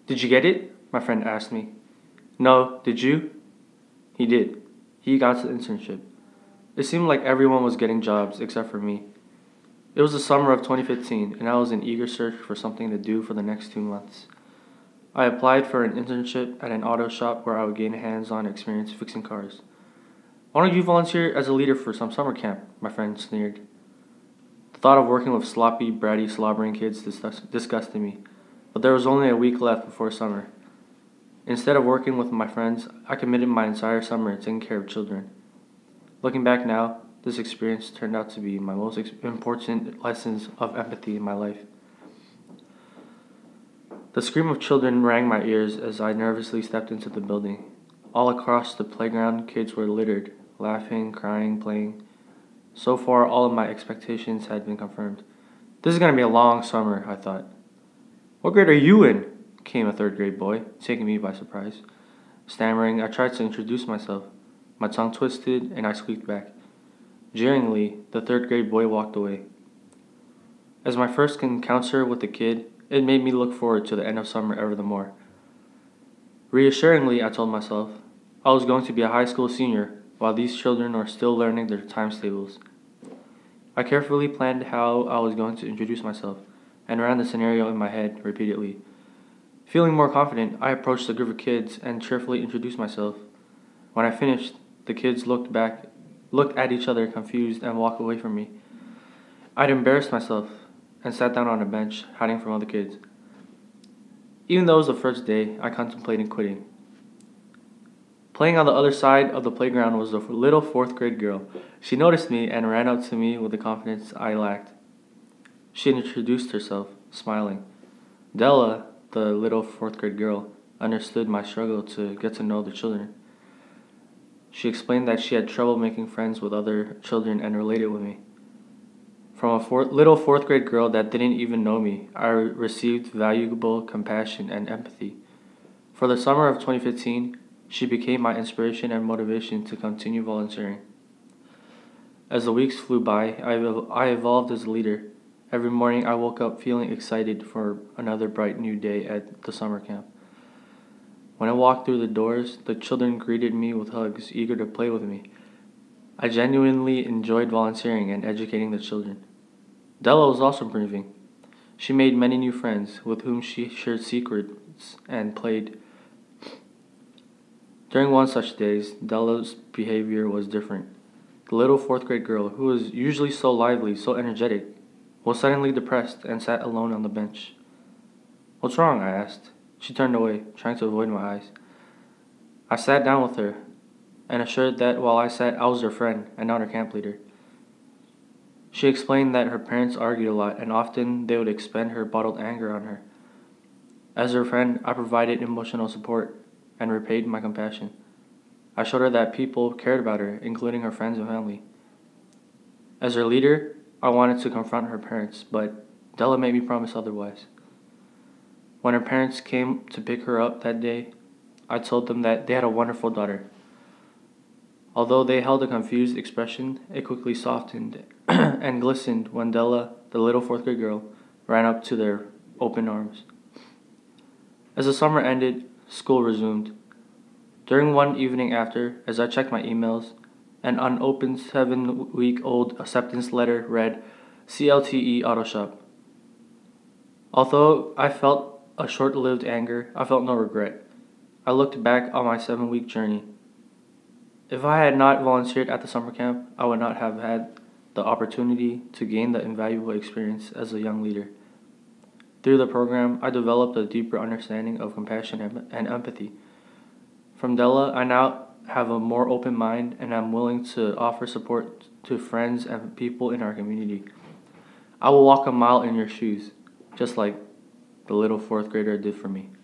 Did you get it? My friend asked me. No, did you? He did. He got the internship. It seemed like everyone was getting jobs except for me. It was the summer of 2015, and I was in eager search for something to do for the next 2 months. I applied for an internship at an auto shop where I would gain hands-on experience fixing cars. Why don't you volunteer as a leader for some summer camp? My friend sneered. The thought of working with sloppy, bratty, slobbering kids disgusted me, but there was only a week left before summer. Instead of working with my friends, I committed my entire summer to taking care of children. Looking back now, this experience turned out to be my most important lessons of empathy in my life. The scream of children rang my ears as I nervously stepped into the building. All across the playground, kids were littered, laughing, crying, playing. So far, all of my expectations had been confirmed. This is going to be a long summer, I thought. What grade are you in? Came a third grade boy, taking me by surprise. Stammering, I tried to introduce myself. My tongue twisted, and I squeaked back. Jeeringly, the third grade boy walked away. As my first encounter with the kid, it made me look forward to the end of summer ever the more. Reassuringly, I told myself, I was going to be a high school senior while these children are still learning their times tables. I carefully planned how I was going to introduce myself and ran the scenario in my head repeatedly. Feeling more confident, I approached the group of kids and cheerfully introduced myself. When I finished, the kids looked at each other confused and walked away from me. I'd embarrassed myself and sat down on a bench, hiding from other kids. Even though it was the first day, I contemplated quitting. Playing on the other side of the playground was a little fourth grade girl. She noticed me and ran up to me with the confidence I lacked. She introduced herself, smiling. Della, the little fourth grade girl, understood my struggle to get to know the children. She explained that she had trouble making friends with other children and related with me. From a little fourth grade girl that didn't even know me, I received valuable compassion and empathy. For the summer of 2015, she became my inspiration and motivation to continue volunteering. As the weeks flew by, I evolved as a leader. Every morning I woke up feeling excited for another bright new day at the summer camp. When I walked through the doors, the children greeted me with hugs, eager to play with me. I genuinely enjoyed volunteering and educating the children. Della was also improving. She made many new friends with whom she shared secrets and played. During one such days, Della's behavior was different. The little fourth grade girl, who was usually so lively, so energetic, was suddenly depressed and sat alone on the bench. What's wrong? I asked. She turned away, trying to avoid my eyes. I sat down with her and assured that while I sat, I was her friend and not her camp leader. She explained that her parents argued a lot and often they would expend her bottled anger on her. As her friend, I provided emotional support and repaid my compassion. I showed her that people cared about her, including her friends and family. As her leader, I wanted to confront her parents, but Della made me promise otherwise. When her parents came to pick her up that day, I told them that they had a wonderful daughter. Although they held a confused expression, it quickly softened and glistened when Della, the little fourth grade girl, ran up to their open arms. As the summer ended, school resumed. During one evening after, as I checked my emails, an unopened 7-week-old acceptance letter read, CLTE Auto Shop. Although I felt a short-lived anger, I felt no regret. I looked back on my 7-week journey. If I had not volunteered at the summer camp, I would not have had the opportunity to gain the invaluable experience as a young leader. Through the program, I developed a deeper understanding of compassion and empathy. From Della, I now have a more open mind and am willing to offer support to friends and people in our community. I will walk a mile in your shoes, just like the little fourth grader did for me.